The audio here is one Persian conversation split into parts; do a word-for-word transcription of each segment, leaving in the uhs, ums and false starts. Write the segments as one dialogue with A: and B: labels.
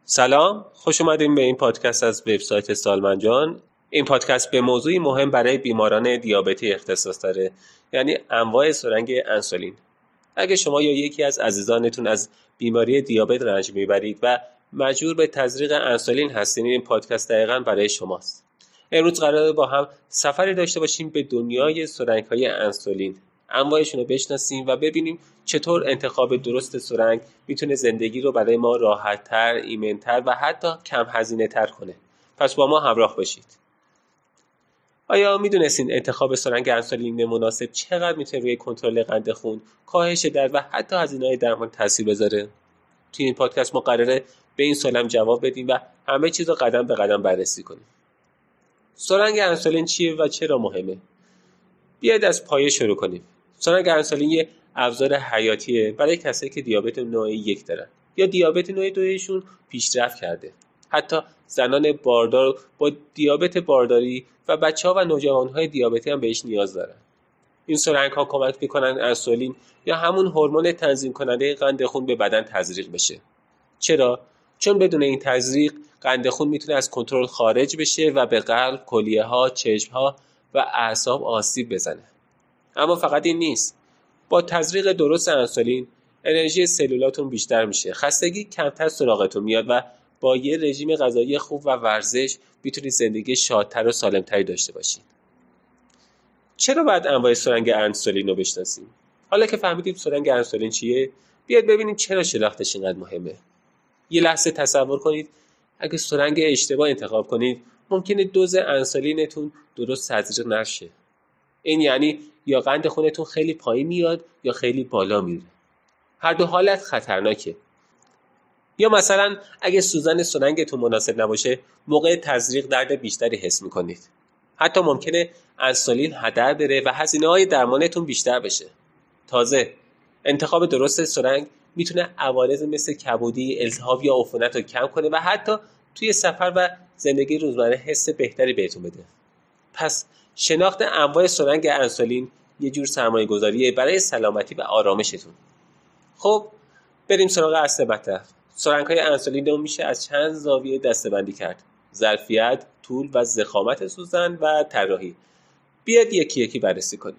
A: سلام، خوش اومدیم به این پادکست از وبسایت سالمن جان. این پادکست به موضوعی مهم برای بیماران دیابتی اختصاص داره، یعنی انواع سرنگ انسولین. اگه شما یا یکی از عزیزانتون از بیماری دیابت رنج میبرید و مجبور به تزریق انسولین هستین، این پادکست دقیقاً برای شماست. امروز قراره با هم سفری داشته باشیم به دنیای سرنگ‌های انسولین، انواعشون رو بشناسیم و ببینیم چطور انتخاب درست سرنگ میتونه زندگی رو برای ما راحت‌تر، ایمن‌تر و حتی کم هزینه‌تر کنه. پس با ما همراه باشید. آیا میدونستین انتخاب سرنگ انسولین مناسب چقدر میتونه روی کنترل قند خون، کاهش درد و حتی هزینه‌های درمان تاثیر بذاره؟ توی این پادکست ما قراره به این سوالم جواب بدیم و همه چیز رو قدم به قدم بررسی کنیم. سرنگ انسولین چیه و چرا مهمه؟ بیاید از پایه شروع کنیم. سرنگ انسولین یه ابزار حیاتیه برای کسایی که دیابت نوع یک دارن یا دیابت نوع دوشون پیشرفت کرده. حتی زنان باردار با دیابت بارداری و بچه‌ها و نوجوان‌های دیابتی هم بهش نیاز دارن. این سرنگ‌ها کمک می‌کنن انسولین یا همون هورمون تنظیم کننده قند خون به بدن تزریق بشه. چرا؟ چون بدون این تزریق قند خون میتونه از کنترل خارج بشه و به قلب، کلیه‌ها، چشم‌ها و اعصاب آسیب بزنه. اما فقط این نیست. با تزریق درست انسولین انرژی سلولاتون بیشتر میشه، خستگی کمتر سراغتون میاد و با یه رژیم غذایی خوب و ورزش میتونید زندگی شادتر و سالمتری داشته باشید. چرا باید انواع سرنگ انسولین رو بشناسیم؟ حالا که فهمیدیم سرنگ انسولین چیه، بیاید ببینیم چرا شناختش اینقدر مهمه. یه لحظه تصور کنید اگه سرنگ اشتباه انتخاب کنید ممکنه دوز انسولینتون درست تزریق نشه. این یعنی یا قند خونتون خیلی پایین میاد یا خیلی بالا میره. هر دو حالت خطرناکه. یا مثلا اگه سوزن سرنگتون مناسب نباشه موقع تزریق درد بیشتری حس میکنید. حتی ممکنه انسولین هدر بره و هزینه‌های درمانتون بیشتر بشه. تازه انتخاب درست سرنگ میتونه عوارض مثل کبودی، التهاب یا عفونت رو کم کنه و حتی توی سفر و زندگی روزمره حس بهتری بهتون بده. پس شناخت انواع سرنگ انسولین یه جور سرمایه گذاریه برای سلامتی و آرامشتون. خب بریم سراغ اصل مطلب. سرنگ های انسولین رو میشه از چند زاویه دسته‌بندی کرد: ظرفیت، طول و ضخامت سوزن و طراحی. بیاید یکی یکی بررسی کنیم.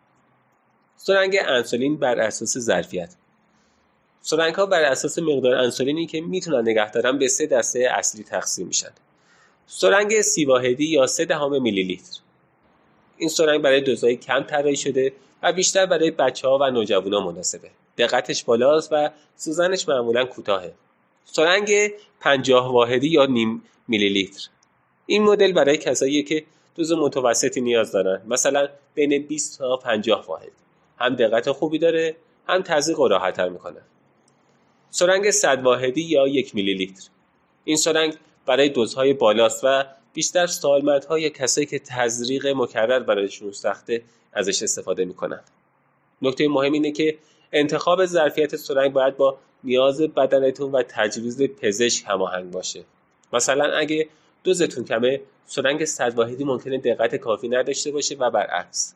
A: سرنگ انسولین بر اساس ظرفیت. سرنگ ها بر اساس مقدار انسولینی که میتونن نگه دارن به سه دسته اصلی تقسیم میشن. سرنگ سی واحدی یا سه دهم میلی لیتر. این سرنگ برای دوزهای کم طراحی شده و بیشتر برای بچه‌ها و نوجوانان مناسبه. دقتش بالاست و سوزنش معمولاً کوتاهه. سرنگ پنجاه واحدی یا نیم میلی لیتر. این مدل برای کسایی که دوز متوسطی نیاز دارن، مثلا بین بیست تا پنجاه واحد. هم دقت خوبی داره، هم تزریق رو راحت‌تر میکنه. سرنگ صد واحدی یا یک میلی لیتر. این سرنگ برای دوزهای بالاست و بیشتر سالمندها یا کسایی که تزریق مکرر برایشون سخته ازش استفاده میکنن. نکته مهم اینه که انتخاب ظرفیت سرنگ باید با نیاز بدنتون و تجویز پزشک هماهنگ باشه. مثلا اگه دوزتون کمه، سرنگ صد واحدی ممکنه دقت کافی نداشته باشه و برعکس.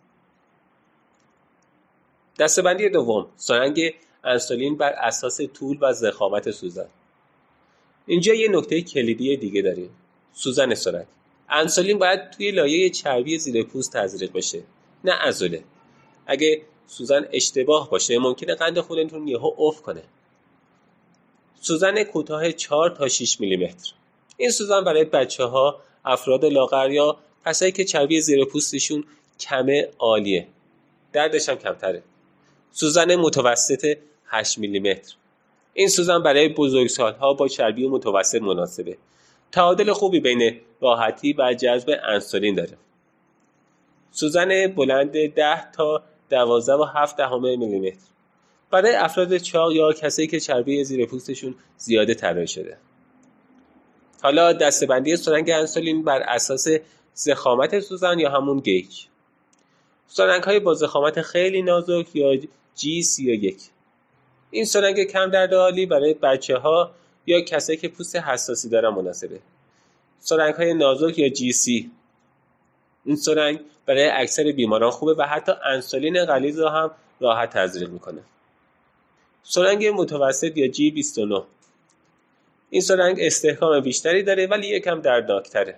A: دسته‌بندی دوم، سرنگ انسولین بر اساس طول و ضخامت سوزن. اینجا یه نکته کلیدی دیگه داریم: سوزن سرنگ. انسولین باید توی لایه چربی زیر پوست تزریق بشه، نه عضله. اگه سوزن اشتباه باشه ممکنه قند خونتون یهو افت کنه. سوزن کوتاه چهار تا شش میلی متر. این سوزن برای بچه‌ها، افراد لاغر یا کسایی که چربی زیر پوستشون کمه عالیه. دردش هم کمتره. سوزن متوسط هشت میلی متر. این سوزن برای بزرگسال‌ها با چربی متوسط مناسبه. تعادل خوبی بین راحتی و جذب انسولین داره. سوزن بلند ده تا دوازده و هفت دهم میلی متر. برای افراد چاق یا کسایی که چربی زیر پوستشون زیاده طراحی شده. حالا دسته‌بندی سرنگ انسولین بر اساس ضخامت سوزن یا همون گیج. سرنگ‌های با ضخامت خیلی نازک یا جی سی و یک. این سرنگ کم درد عالی برای بچه‌ها یا کسایی که پوست حساسی دارن مناسبه. سرنگ‌های نازک یا جی سی. این سرنگ برای اکثر بیماران خوبه و حتی انسولین غلیظ رو هم راحت تزریق میکنه. سرنگ متوسط یا جی بیست و نه. این سرنگ استحکام بیشتری داره ولی یکم دردناکتره.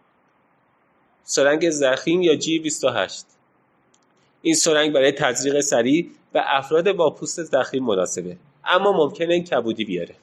A: سرنگ ضخیم یا جی بیست و هشت. این سرنگ برای تزریق سریع و افراد با پوست ضخیم مناسبه، اما ممکنه کبودی بیاره.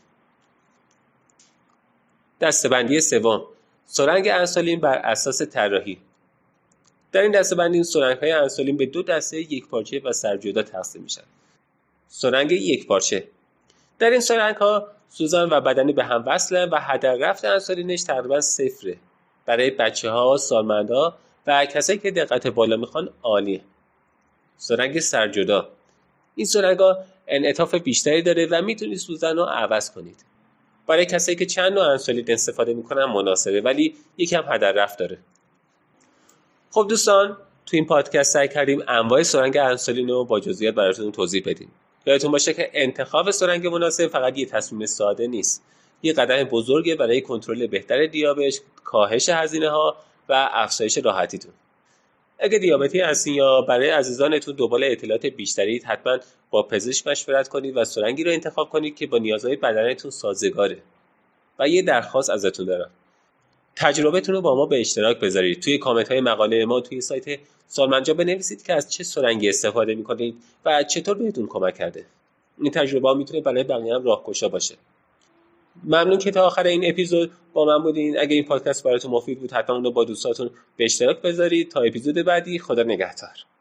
A: دسته‌بندی سوم، سرنگ انسولین بر اساس طراحی. در این دسته‌بندی این سرنگ‌های انسولین به دو دسته یکپارچه و سرجدا تقسیم میشن. سرنگ یکپارچه. در این سرنگ‌ها سوزن و بدنی به هم وصلن و هدر رفت انسولینش تقریبا صفره. برای بچه‌ها، سالمندها و کسایی که دقت بالا میخوان عالیه. سرنگ سرجدا. این سرنگ‌ها انعطاف بیشتری داره و میتونید سوزن رو عوض کنید. برای کسایی که چند نوع انسولین استفاده میکنن مناسبه ولی یکم هدر رفت داره. خب دوستان، تو این پادکست سعی کردیم انواع سرنگ انسولین رو با جزئیات براتون توضیح بدیم. یادتون باشه که انتخاب سرنگ مناسب فقط یه تصمیم ساده نیست. یه قدم بزرگه برای کنترل بهتر دیابت، کاهش هزینه‌ها و افزایش راحتیتون. اگه دیابتی هستین یا برای عزیزانتون دنبال اطلاعات بیشتری، حتما با پزشک مشورت کنید و سرنگی رو انتخاب کنید که با نیازهای بدنتون سازگاره. و یه درخواست ازتون دارم. تجربه‌تون رو با ما به اشتراک بذارید. توی کامنت‌های مقاله ما توی سایت سالمنجان بنویسید که از چه سرنگی استفاده می‌کنید و چطور بهتون کمک کرده. این تجربه میتونه برای بقیه هم راهگشا باشه. ممنون که تا آخر این اپیزود با من بودین. اگه این پادکست براتون مفید بود حتما اون رو با دوستاتون به اشتراک بذارید. تا اپیزود بعدی، خدا نگهدار.